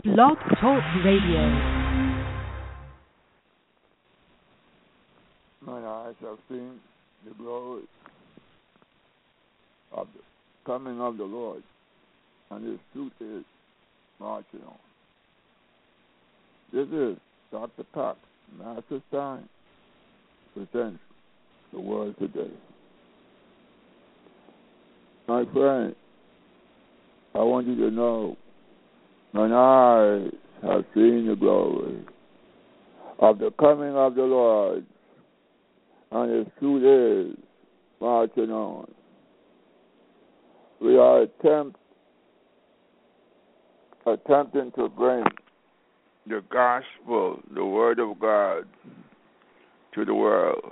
Blog Talk Radio. Mine eyes have seen the glory of the coming of the Lord, and his truth is marching on. This is Dr. Cox, Master Stein, presents the Word Today. My friend, I want you to know, mine eyes have seen the glory of the coming of the Lord, and his truth is marching on. We are attempting to bring the gospel, the word of God, to the world.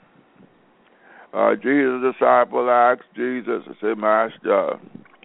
Jesus' disciple asked Jesus, to say, Master,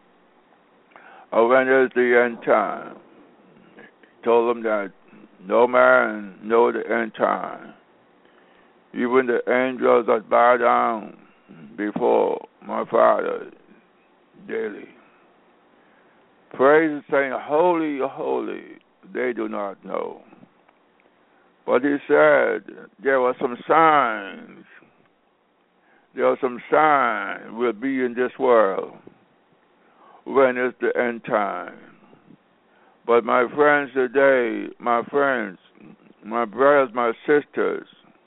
when is the end time? He told him that no man know the end time. Even the angels that bow down before my Father daily. Praise, saying, holy, holy, they do not know. But he said there were some signs. There are some signs will be in this world when it's the end time. But my friends today, my friends, my brothers, my sisters,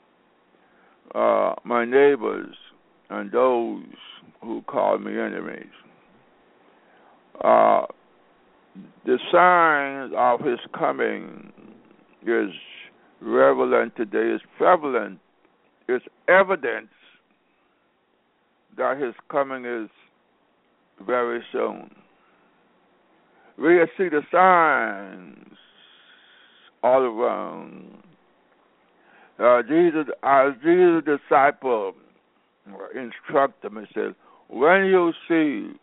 my neighbors, and those who call me enemies, the signs of his coming is relevant today, is prevalent, is evidence that his coming is very soon. We see the signs all around. Jesus' disciple instructed him and said, when you see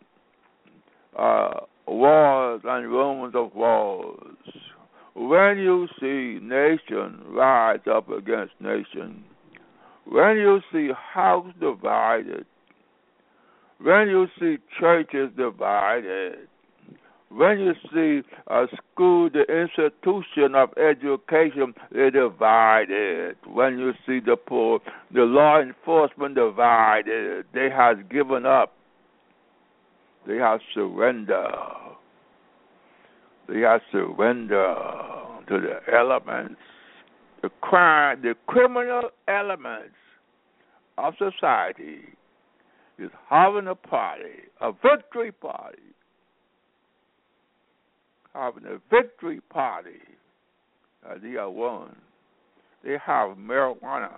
wars and rumors of wars, when you see nation rise up against nation, when you see house divided, when you see churches divided, when you see a school, the institution of education divided, when you see the poor, the law enforcement divided, they have given up. They have surrendered. They have surrendered to the elements, the crime, the criminal elements of society is having a party, a victory party. Having a victory party. They are won. They have marijuana.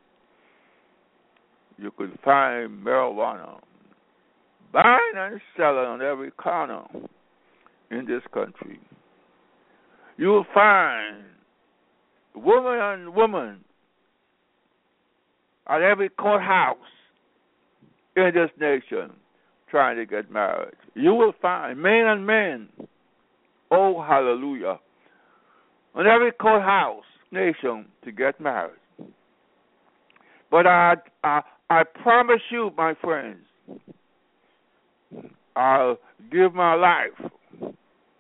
You could find marijuana buying and selling on every corner in this country. You will find woman and woman at every courthouse in this nation trying to get married. You will find men and men. Oh, hallelujah. On every courthouse nation to get married. But I promise you, my friends, I'll give my life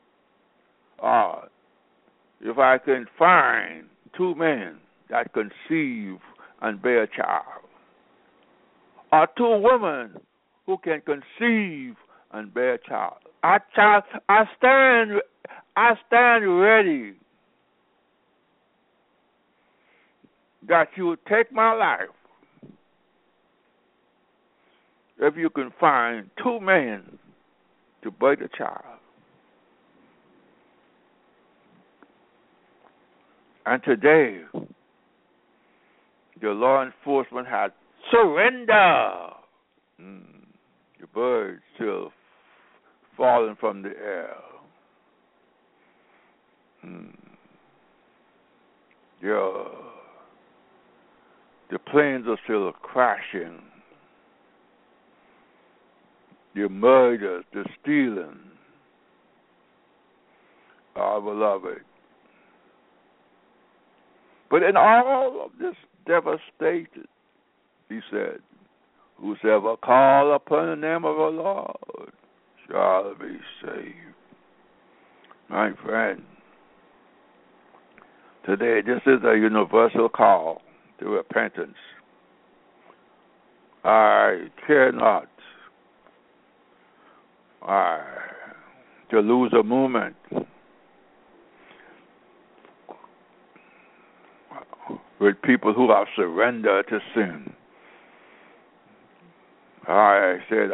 if I can find two men that conceive and bear a child, or two women who can conceive and bear a child. I stand ready that you will take my life if you can find two men to bear a child. And today, the law enforcement has surrendered. The birds still falling from the air. The planes are still crashing. The murders, the stealing. Our beloved. But in all of this devastation, he said, whosoever call upon the name of the Lord shall be saved. My friend, Today, this is a universal call to repentance. I care not to lose a moment with people who have surrendered to sin. I said,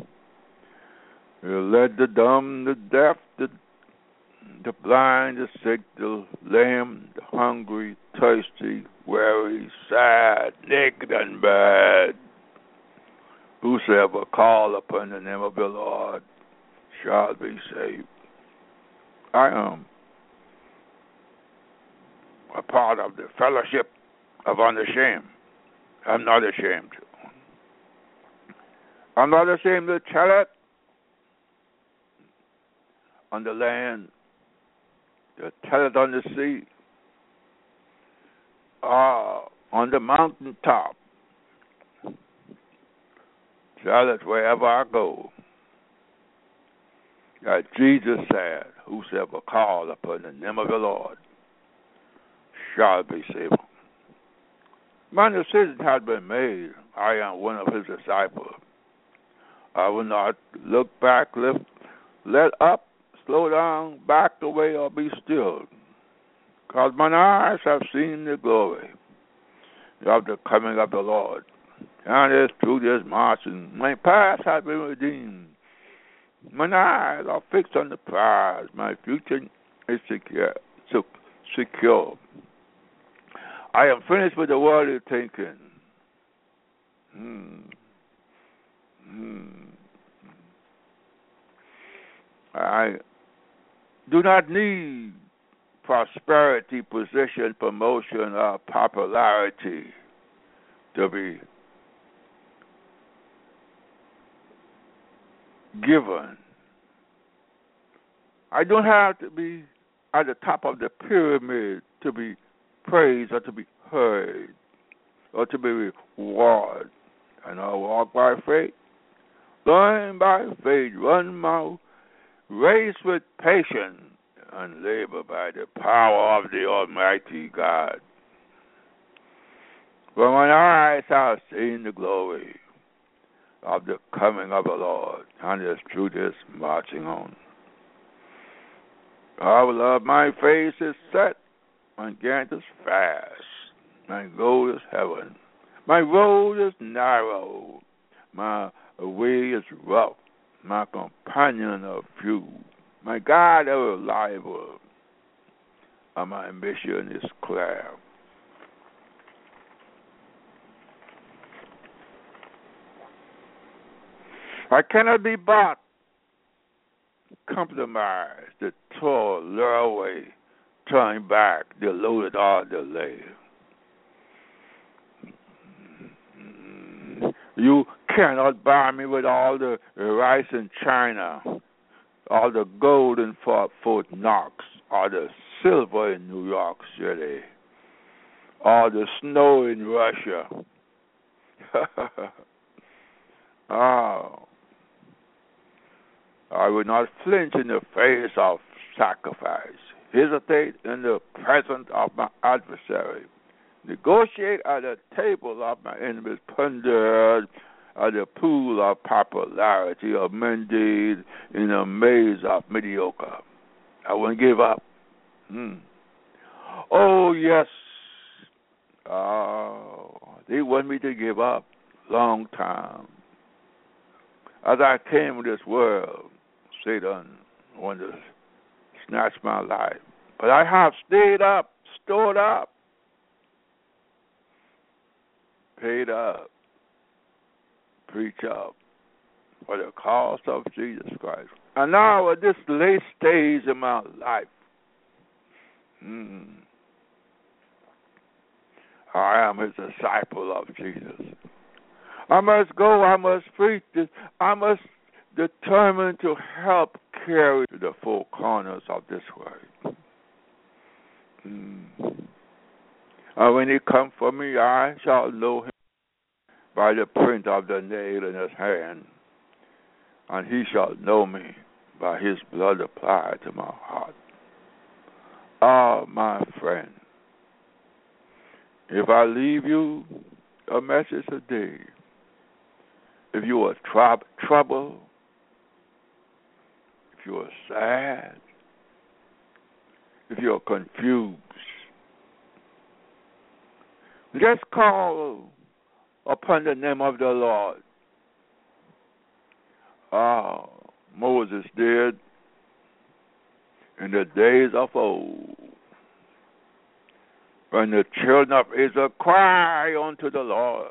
you led the dumb, the deaf, the blind, the sick, the lame, the hungry, thirsty, weary, sad, naked, and bad. Whosoever call upon the name of the Lord shall be saved. I am a part of the fellowship of unashamed. I'm not ashamed. I'm not ashamed to tell it on the land, to tell it on the sea, on the mountaintop. Tell it wherever I go. That Jesus said, whosoever call upon the name of the Lord shall be saved. My decision has been made. I am one of his disciples. I will not look back, let up, slow down, back away, or be still. Because mine eyes have seen the glory of the coming of the Lord. And it's through this marching, my past has been redeemed. Mine eyes are fixed on the prize. My future is secure. I am finished with the worldly thinking. I do not need prosperity, position, promotion, or popularity to be given. I don't have to be at the top of the pyramid to be praised or to be heard or to be rewarded. And I walk by faith, learn by faith, run my race with patience, and labor by the power of the Almighty God. For my eyes have seen the glory of the coming of the Lord, and it's through this marching on. Our love, my face is set, my gant is fast, my goal is heaven. My road is narrow, my way is rough, my companion are few, my God are reliable, and my mission is clear. I cannot be bought, compromised, the toil, lure away, turn back, deluded or delayed. You cannot buy me with all the rice in China, all the gold in Fort Knox, or the silver in New York City, or the snow in Russia. I will not flinch in the face of sacrifice, hesitate in the presence of my adversary, negotiate at the table of my enemies, plundered at the pool of popularity, of mandate in a maze of mediocre. I won't give up. Oh, yes. They want me to give up long time. As I came to this world, Satan wanted to snatch my life. But I have stayed up, stored up, paid up, preach up for the cause of Jesus Christ. And now at this late stage in my life, I am his disciple of Jesus. I must go, I must preach this, I must determine to help carry to the four corners of this world. And when he comes for me, I shall know him by the print of the nail in his hand, and he shall know me by his blood applied to my heart. Ah, my friend, If I leave you a message today, if you are troubled, if you are sad, if you are confused, just call upon the name of the Lord. Moses did in the days of old, when the children of Israel cry unto the Lord.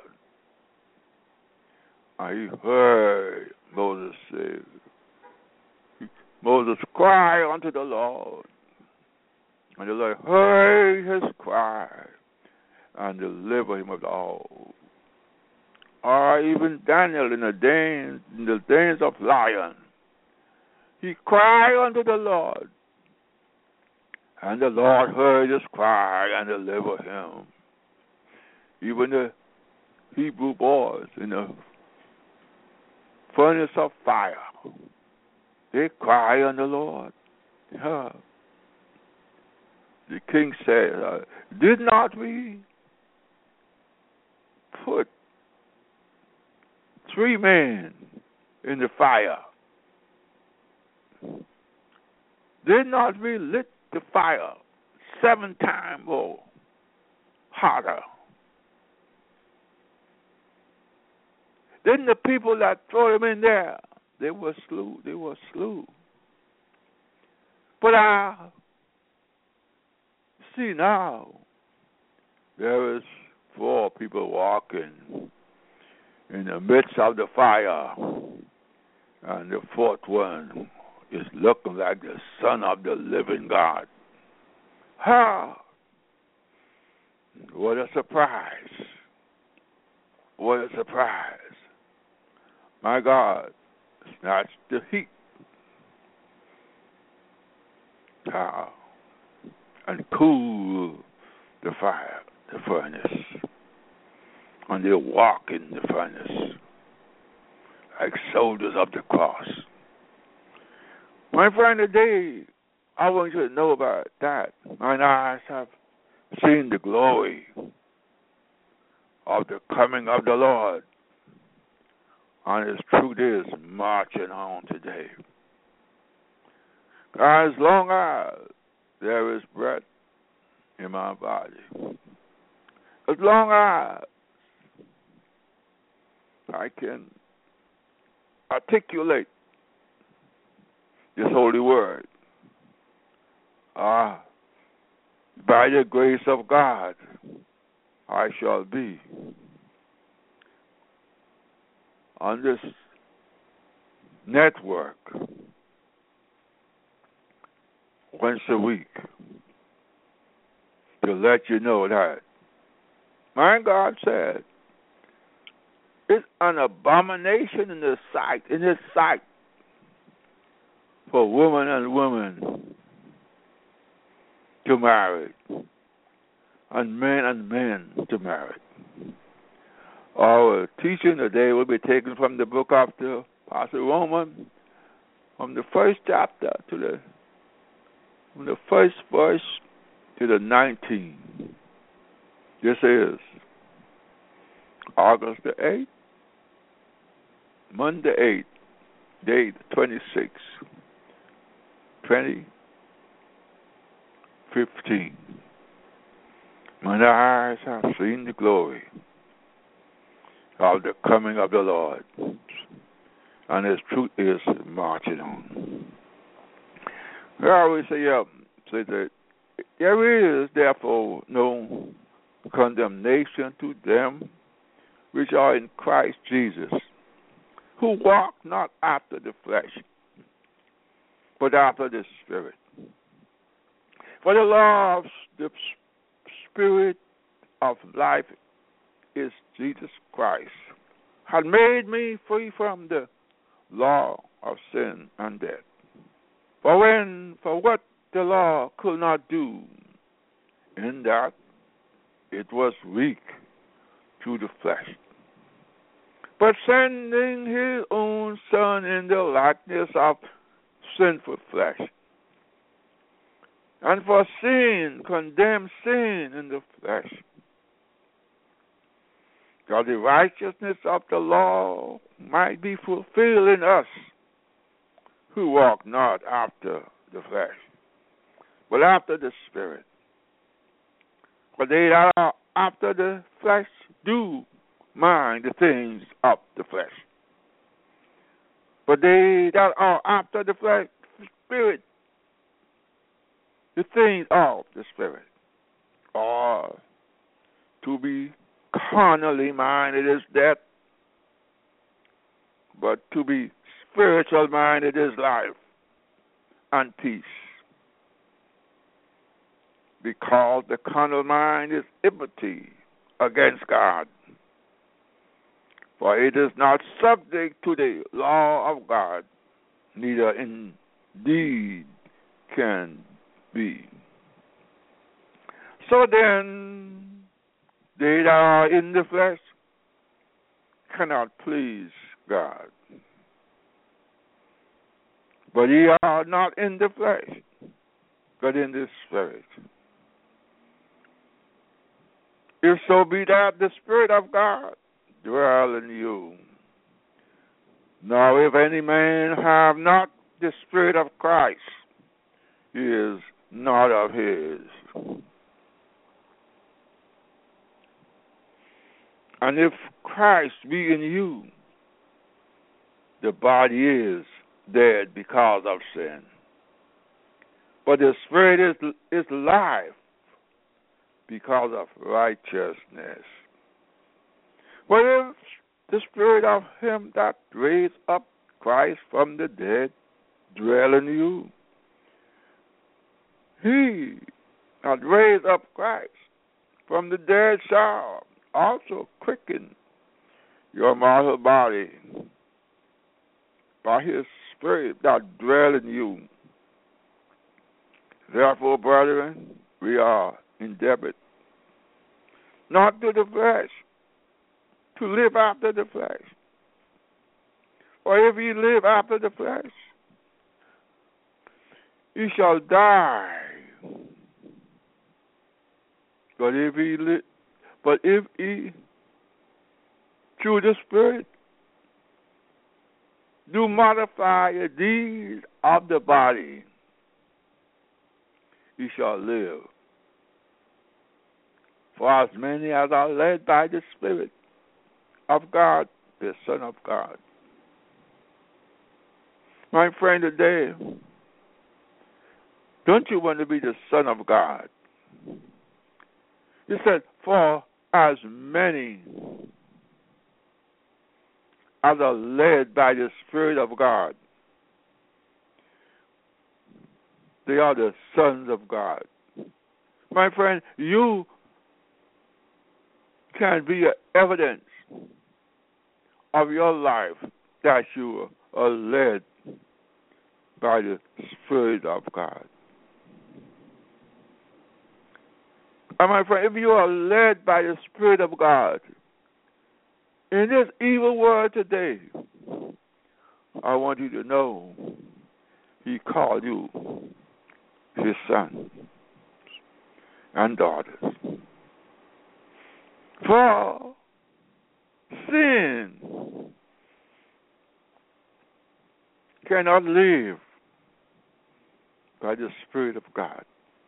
And he heard Moses say, Moses cried unto the Lord, and the Lord heard his cry and delivered him of all. Or even Daniel in the days of lion, he cried unto the Lord, and the Lord heard his cry and delivered him. Even the Hebrew boys in the furnace of fire, they cry unto the Lord. Yeah. The king said, did not we put 3 men in the fire? Did not we lit the fire 7 times more hotter? Then the people that throw him in there, they were slew. But I see now there is 4 people walking in the midst of the fire, and the 4th one is looking like the Son of the living God. What a surprise. What a surprise. My God, snatched the heat. And cool the fire, the furnace. And they walk in the furnace like soldiers of the cross. My friend, today, I want you to know about that. Mine eyes have seen the glory of the coming of the Lord. And His truth is marching on today. As long as there is breath in my body, as long as I can articulate this holy word, by the grace of God, I shall be on this network once a week to let you know that my God said it's an abomination in His sight for woman and woman to marry, and men to marry. Our teaching today will be taken from the book of the Apostle Romans, from the first chapter from the first verse to the 19th. This is August the 8th, Monday 8th, day 26, 2015. Mine eyes have seen the glory of the coming of the Lord, and His truth is marching on. I always say that there is therefore no condemnation to them which are in Christ Jesus, who walk not after the flesh, but after the Spirit. For the law of the Spirit of life is Jesus Christ, had made me free from the law of sin and death. For what the law could not do, in that it was weak through the flesh, but sending His own Son in the likeness of sinful flesh, and for sin condemned sin in the flesh, that the righteousness of the law might be fulfilled in us who walk not after the flesh, but after the Spirit. For they that are after the flesh do mind the things of the flesh. But they that are after the flesh, Spirit, the things of the Spirit. Or to be carnally minded is death, but to be spiritual minded is life and peace. Because the carnal mind is enmity against God, for it is not subject to the law of God, neither indeed can be. So then, they that are in the flesh cannot please God. But ye are not in the flesh, but in the Spirit. If so be that the Spirit of God dwell in you. Now if any man have not the Spirit of Christ, he is not of his. And if Christ be in you, the body is dead because of sin, but the Spirit is life because of righteousness. But if the Spirit of him that raised up Christ from the dead dwell in you, he that raised up Christ from the dead shall also quicken your mortal body by his Spirit that dwell in you. Therefore, brethren, we are indebted not to the flesh, to live after the flesh. For if ye live after the flesh, ye shall die. But if ye through the Spirit do modify the deeds of the body, ye shall live. For as many as are led by the Spirit of God, the Son of God. My friend, today, don't you want to be the Son of God? He said, for as many as are led by the Spirit of God, they are the sons of God. My friend, you can be evidence of your life that you are led by the Spirit of God. And my friend, if you are led by the Spirit of God in this evil world today, I want you to know He called you His son and daughters. For sin cannot live by the Spirit of God.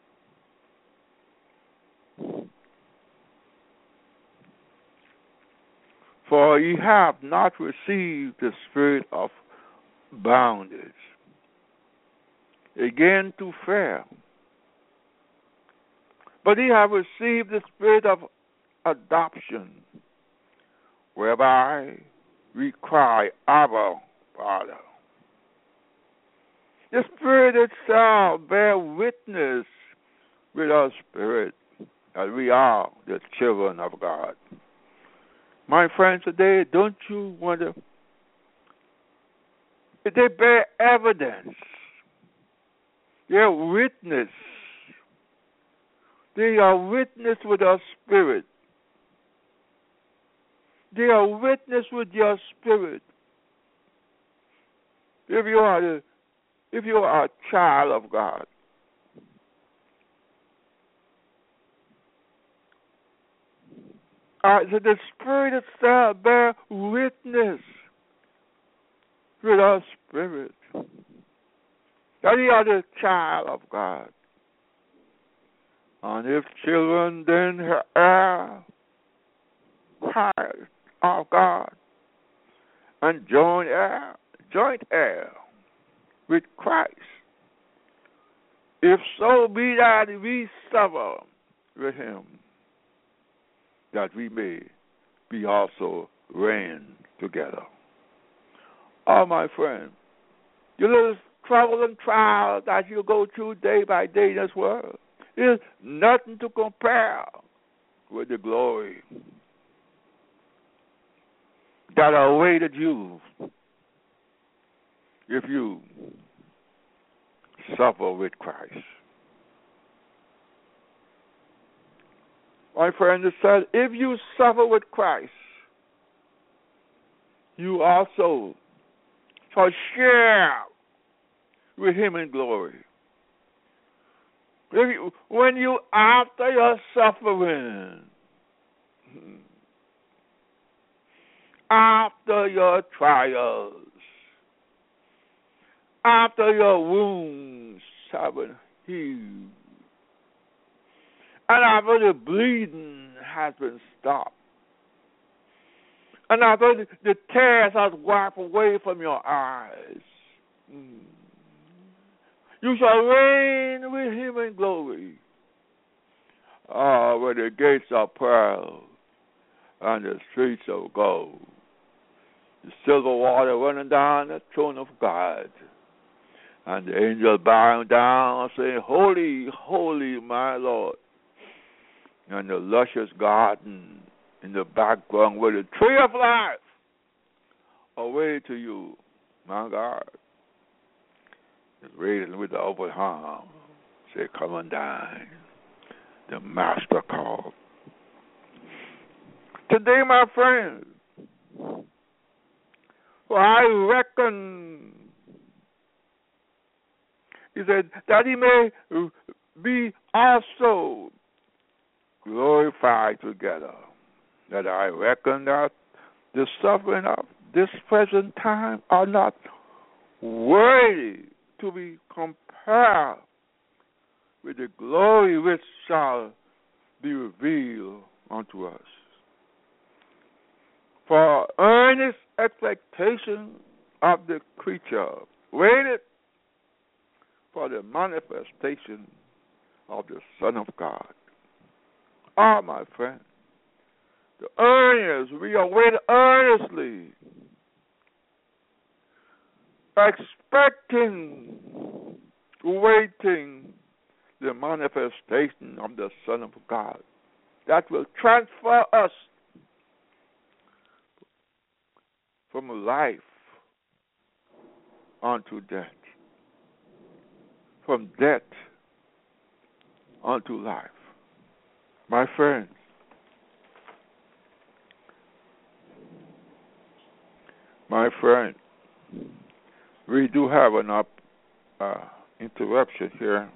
For ye have not received the spirit of bondage again to fear, but ye have received the spirit of adoption, whereby we cry, Abba, Father. The Spirit itself bear witness with our spirit that we are the children of God. My friends, today, don't you want to? They bear evidence. They are witness. They are witness with our spirit. They are witness with your spirit. If you are a child of God, The Spirit itself bear witness with our spirit that you are the child of God. And if children, then heir of God, and joint heir with Christ. If so be that we suffer with him, that we may be also reign together. Oh, my friend, your little trouble and trial that you go through day by day in this world is nothing to compare with the glory that awaited you if you suffer with Christ. My friend, it said, if you suffer with Christ, you also shall share with him in glory. When you, after your suffering, after your trials, after your wounds have been healed, and after the bleeding has been stopped, and after the tears have wiped away from your eyes, you shall reign with him in glory. Where the gates are pearl and the streets of gold, the silver water running down the throne of God, and the angels bowing down, saying, Holy, holy, my Lord. And the luscious garden in the background where the tree of life away to you, my God, is raising with the open arm. Say, come and dine. The Master called. Today, my friends, for I reckon, he said, that he may be also glorified together. That I reckon that the suffering of this present time are not worthy to be compared with the glory which shall be revealed unto us. For earnest expectation of the creature waited for the manifestation of the Son of God. Ah, my friend, the earnest, we await earnestly, expecting, waiting the manifestation of the Son of God that will transfer us from life unto death, from death unto life. My friends, we do have an interruption here.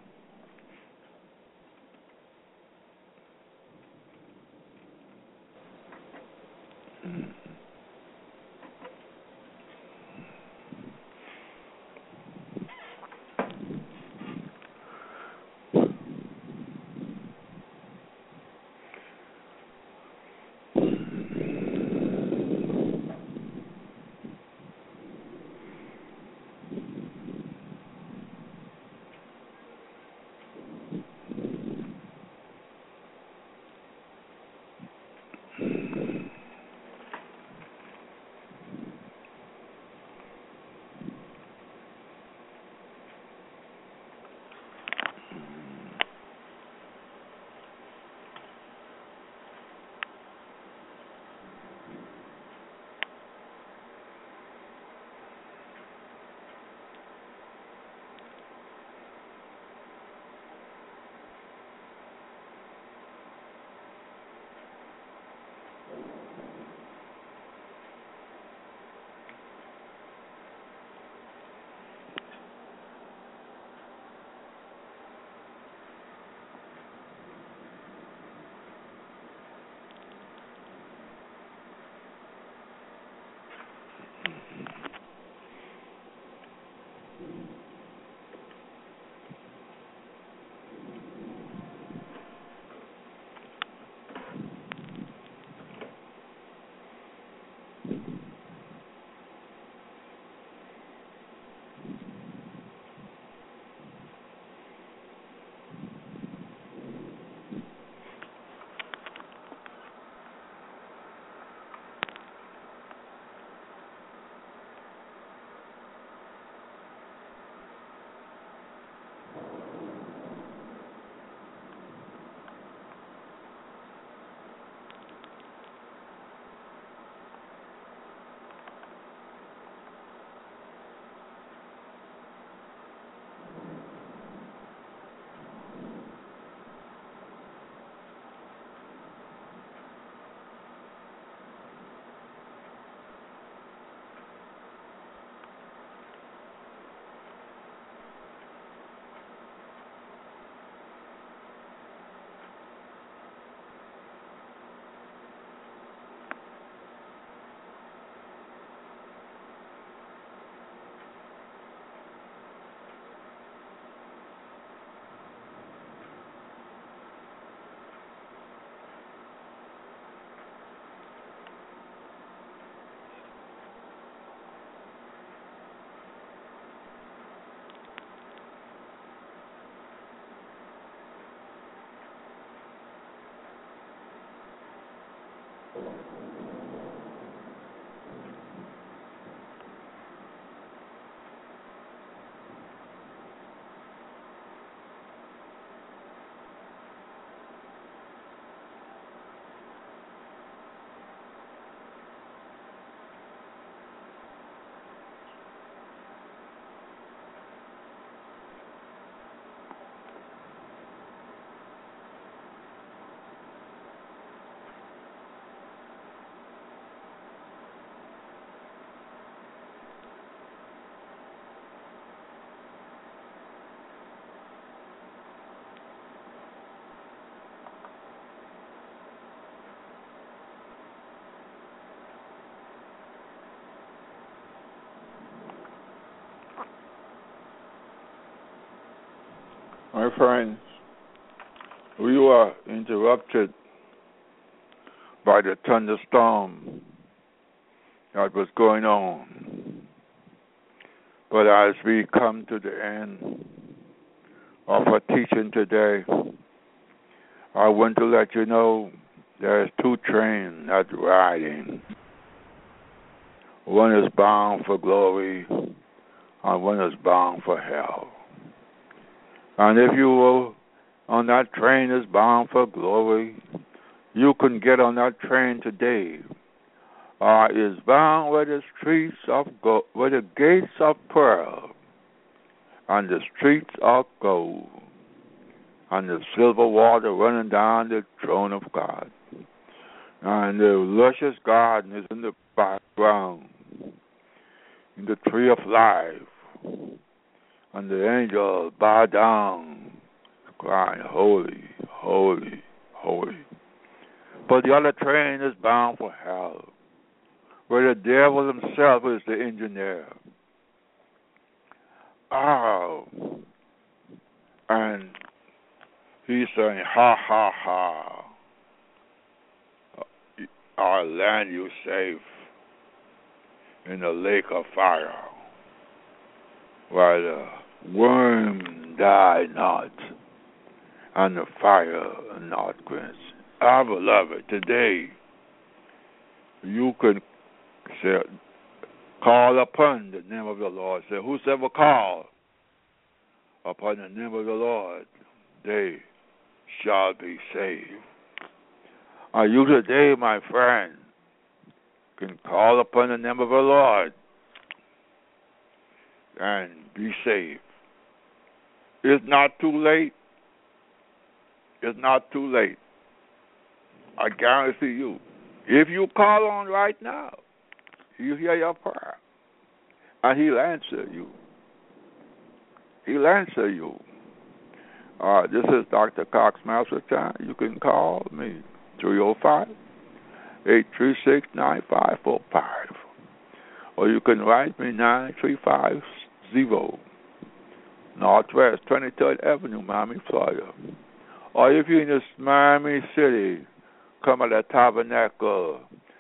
My friends, we were interrupted by the thunderstorm that was going on. But as we come to the end of our teaching today, I want to let you know there's two trains that's riding. One is bound for glory and one is bound for hell. And if you were on that train is bound for glory, you can get on that train today. Is bound where the streets of gold, where the gates of pearl, and the streets of gold, and the silver water running down the throne of God, and the luscious garden is in the background, in the tree of life. And the angels bow down, crying, holy, holy, holy. But the other train is bound for hell, where the devil himself is the engineer. Oh, and he's saying, ha, ha, ha. I'll land you safe in the lake of fire, where the worm die not, and the fire not quench. Our beloved, today you can say, call upon the name of the Lord. Say, whosoever call upon the name of the Lord, they shall be saved. Are you today, my friend, can call upon the name of the Lord and be saved? It's not too late. It's not too late. I guarantee you. If you call on right now, He'll hear your prayer. And He'll answer you. He'll answer you. This is Dr. Cox Masterton. You can call me, 305-836-9545. Or you can write me 9350 Northwest 23rd Avenue, Miami, Florida. Or if you're in this Miami City, come at the Tabernacle,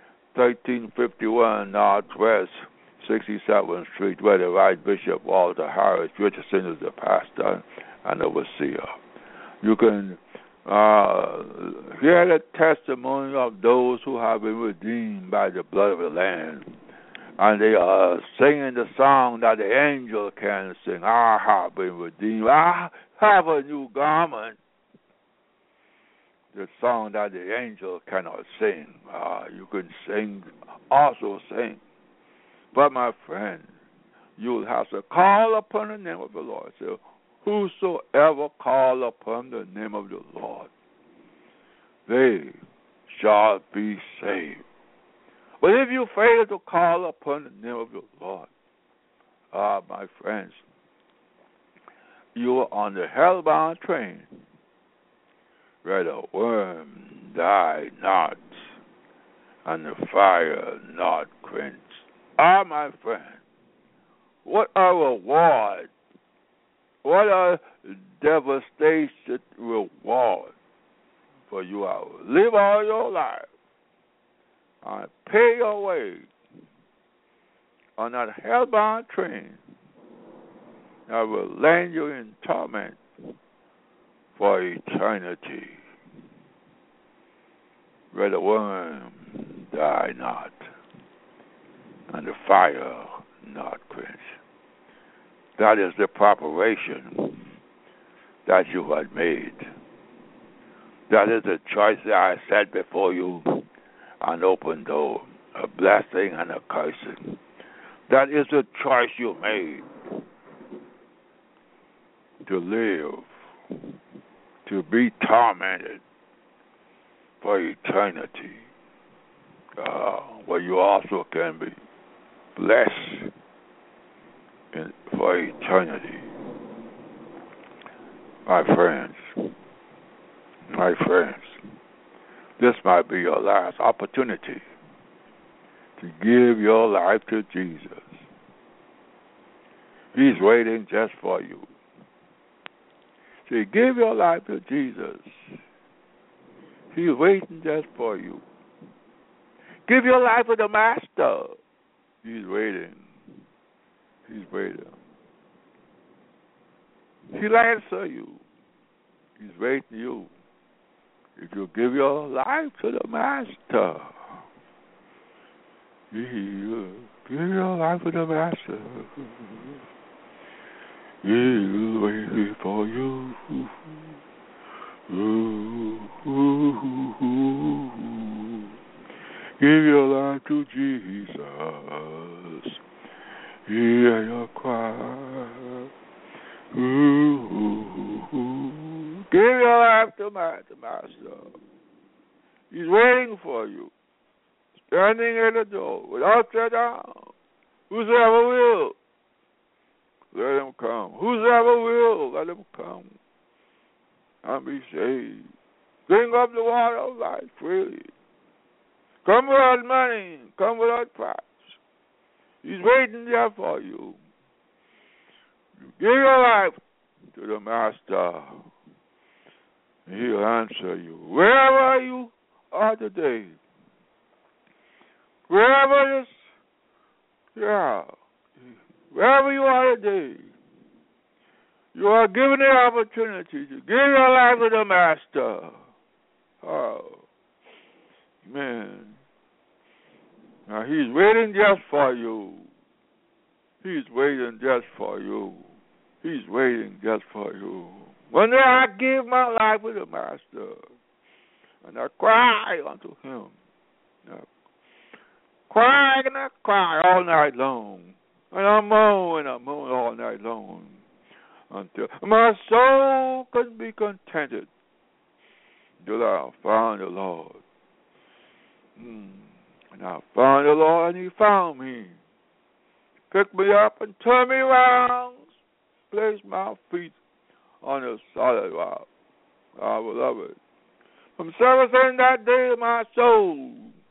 1351 Northwest 67th Street, where the Right Bishop Walter Harris Richardson is the pastor and overseer. You can hear the testimony of those who have been redeemed by the blood of the Lamb. And they are singing the song that the angel can sing. I have been redeemed. I have a new garment. The song that the angel cannot sing. You can sing, also sing. But my friend, you'll have to call upon the name of the Lord. Say, whosoever call upon the name of the Lord, they shall be saved. But if you fail to call upon the name of the Lord, my friends, you are on the hellbound train, where the worm die not, and the fire not quench. My friend, what a reward, what a devastation reward for you to live all your life and pay your way on that hellbound train that will land you in torment for eternity, where the worm die not, and the fire not quench. That is the preparation that you had made. That is the choice that I set before you, an open door, a blessing and a cursing. That is the choice you made to live, to be tormented for eternity, where you also can be blessed for eternity. My friends, this might be your last opportunity to give your life to Jesus. He's waiting just for you. See, give your life to Jesus. He's waiting just for you. Give your life to the Master. He's waiting. He's waiting. He'll answer you. He's waiting you. If you give your life to the Master, give your life to the Master. He's waiting for you. Give your life to Jesus. Hear your cry. Give your life to the Master. He's waiting for you, standing at the door with outstretched arms. Whosoever will, let him come. Whosoever will, let him come and be saved. Drink up the water of life freely. Come without money, come without price. He's waiting there for you. You give your life to the Master, and He'll answer you. Wherever you are today, wherever you are today, you are given the opportunity to give your life to the Master. Oh, man. Now, He's waiting just for you. He's waiting just for you. He's waiting just for you. One day I give my life to the Master, and I cry unto Him. I cry and I cry all night long, and I moan all night long, until my soul can be contented till I found the Lord. And I found the Lord, and He found me. Picked me up and turned me around, placed my feet on a solid rock. I beloved, from servicing that day, my soul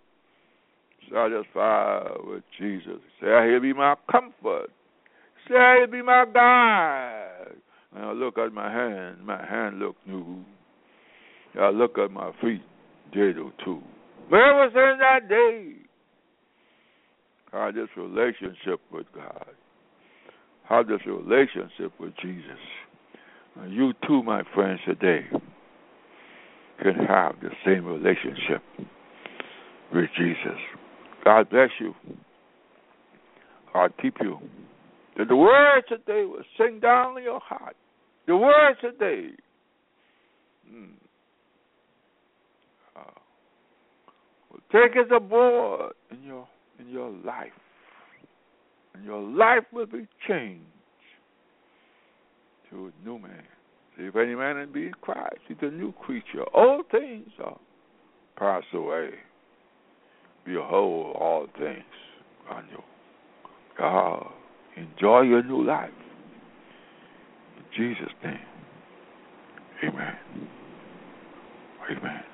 satisfied with Jesus. Say, He'll be my comfort. Say, He'll be my guide. And I look at my hand look new. I look at my feet, they do too. But ever since that day, I had this relationship with God. Have this relationship with Jesus. And you too, my friends, today can have the same relationship with Jesus. God bless you. God keep you. That the words today will sing down in your heart. The words today will take us aboard in your life. And your life will be changed to a new man. See, if any man be in Christ, he's a new creature. Old things are passed away. Behold, all things are new. Enjoy your new life. In Jesus' name, amen. Amen.